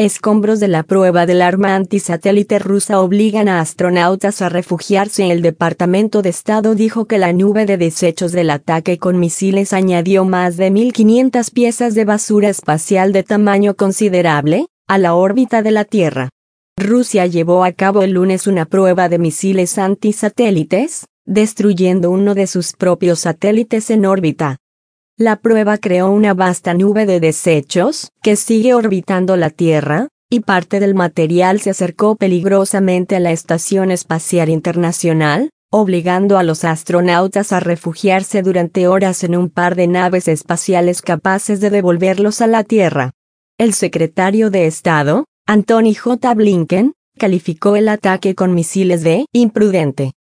Escombros de la prueba del arma antisatélite rusa obligan a astronautas a refugiarse. El Departamento de Estado dijo que la nube de desechos del ataque con misiles añadió más de 1.500 piezas de basura espacial de tamaño considerable a la órbita de la Tierra. Rusia llevó a cabo el lunes una prueba de misiles antisatélites, destruyendo uno de sus propios satélites en órbita. La prueba creó una vasta nube de desechos, que sigue orbitando la Tierra, y parte del material se acercó peligrosamente a la Estación Espacial Internacional, obligando a los astronautas a refugiarse durante horas en un par de naves espaciales capaces de devolverlos a la Tierra. El secretario de Estado, Antony J. Blinken, calificó el ataque con misiles de «imprudente».